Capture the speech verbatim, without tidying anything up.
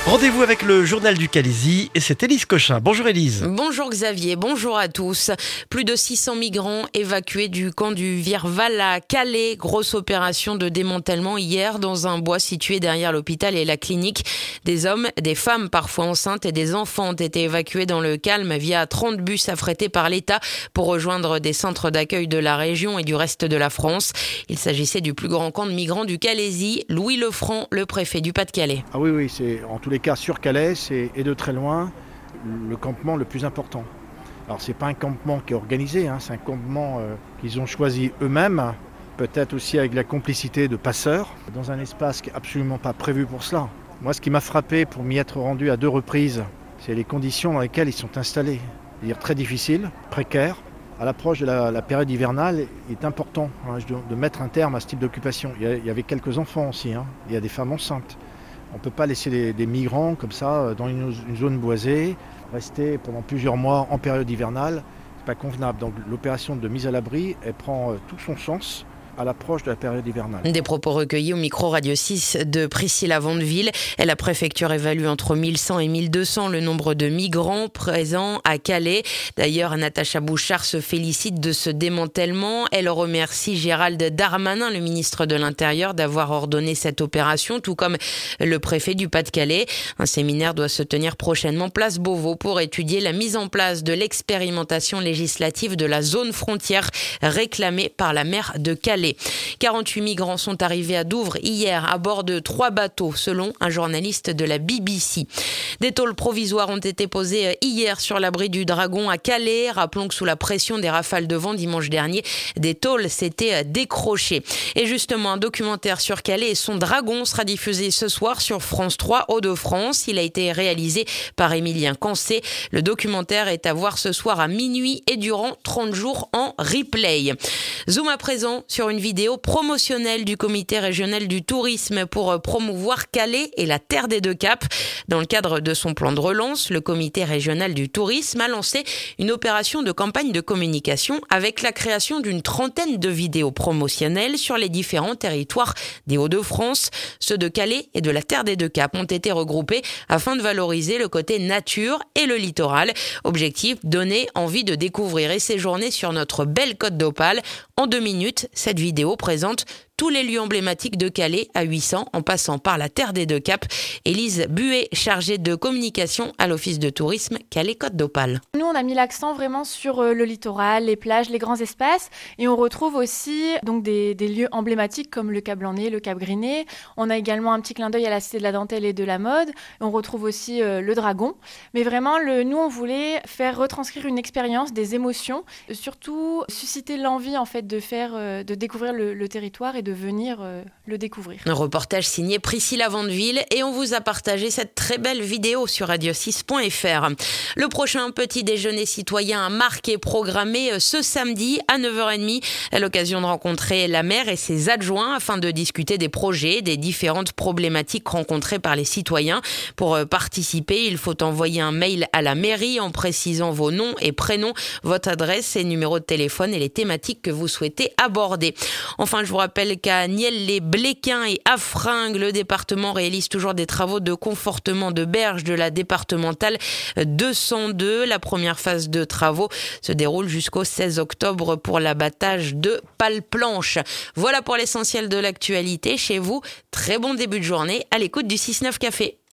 Rendez-vous avec le journal du Calaisis et c'est Élise Cochin. Bonjour Élise. Bonjour Xavier, bonjour à tous. Plus de six cents migrants évacués du camp du Virval à Calais. Grosse opération de démantèlement hier dans un bois situé derrière l'hôpital et la clinique. Des hommes, des femmes parfois enceintes et des enfants ont été évacués dans le calme via trente bus affrétés par l'État pour rejoindre des centres d'accueil de la région et du reste de la France. Il s'agissait du plus grand camp de migrants du Calaisis. Louis Lefranc, le préfet du Pas-de-Calais. Ah oui, oui, c'est en tous les cas sur Calais, c'est et de très loin le campement le plus important. Alors c'est pas un campement qui est organisé, hein, c'est un campement euh, qu'ils ont choisi eux-mêmes, peut-être aussi avec la complicité de passeurs, dans un espace qui n'est absolument pas prévu pour cela. Moi, ce qui m'a frappé pour m'y être rendu à deux reprises, c'est les conditions dans lesquelles ils sont installés. C'est-à-dire très difficiles, précaires. À l'approche de la, la période hivernale, il est important hein, de, de mettre un terme à ce type d'occupation. Il y, a, il y avait quelques enfants aussi, hein, il y a des femmes enceintes. On ne peut pas laisser des, des migrants comme ça dans une, une zone boisée, rester pendant plusieurs mois en période hivernale, c'est pas convenable. Donc l'opération de mise à l'abri, elle prend tout son sens à l'approche de la période hivernale. Des propos recueillis au micro Radio six de Priscilla Vandeville. Et la préfecture évalue entre mille cent et mille deux cents le nombre de migrants présents à Calais. D'ailleurs, Natacha Bouchard se félicite de ce démantèlement. Elle remercie Gérald Darmanin, le ministre de l'Intérieur, d'avoir ordonné cette opération, tout comme le préfet du Pas-de-Calais. Un séminaire doit se tenir prochainement place Beauvau pour étudier la mise en place de l'expérimentation législative de la zone frontière réclamée par la maire de Calais. quarante-huit migrants sont arrivés à Douvres hier à bord de trois bateaux, selon un journaliste de la B B C. Des tôles provisoires ont été posées hier sur l'abri du Dragon à Calais. Rappelons que sous la pression des rafales de vent dimanche dernier, des tôles s'étaient décrochées. Et justement, un documentaire sur Calais et son Dragon sera diffusé ce soir sur France trois Hauts-de-France. Il a été réalisé par Émilien Cancé. Le documentaire est à voir ce soir à minuit et durant trente jours en replay. Zoom à présent sur une vidéo promotionnelle du comité régional du tourisme pour promouvoir Calais et la Terre des Deux Caps. Dans le cadre de son plan de relance, le comité régional du tourisme a lancé une opération de campagne de communication avec la création d'une trentaine de vidéos promotionnelles sur les différents territoires des Hauts-de-France. Ceux de Calais et de la Terre des Deux Caps ont été regroupés afin de valoriser le côté nature et le littoral. Objectif, donner envie de découvrir et séjourner sur notre belle Côte d'Opale. En deux minutes, cette vidéo présente tous les lieux emblématiques de Calais à huit cents en passant par la Terre des Deux Caps. Élise Buet, chargée de communication à l'Office de tourisme Calais-Côte d'Opale. Nous, on a mis l'accent vraiment sur le littoral, les plages, les grands espaces et on retrouve aussi donc des, des lieux emblématiques comme le Cap Blanc-Nez, le Cap Griné. On a également un petit clin d'œil à la Cité de la Dentelle et de la Mode. On retrouve aussi euh, le Dragon. Mais vraiment, le, nous, on voulait faire retranscrire une expérience, des émotions, surtout susciter l'envie en fait de faire, euh, de découvrir le, le territoire et de venir euh, le découvrir. Un reportage signé Priscilla Vandeville et on vous a partagé cette très belle vidéo sur radio six point f r. Le prochain petit déjeuner citoyen à Marc est programmé ce samedi à neuf heures trente à l'occasion de rencontrer la maire et ses adjoints afin de discuter des projets, des différentes problématiques rencontrées par les citoyens. Pour participer, il faut envoyer un mail à la mairie en précisant vos noms et prénoms, votre adresse et numéro de téléphone et les thématiques que vous souhaitez aborder. Enfin, je vous rappelle qu'à Niel-les-Bléquins et Affringues, le département réalise toujours des travaux de confortement de berge de la départementale deux cent deux. La première phase de travaux se déroule jusqu'au seize octobre pour l'abattage de pales-planches. Voilà pour l'essentiel de l'actualité chez vous. Très bon début de journée à l'écoute du six neuf Café.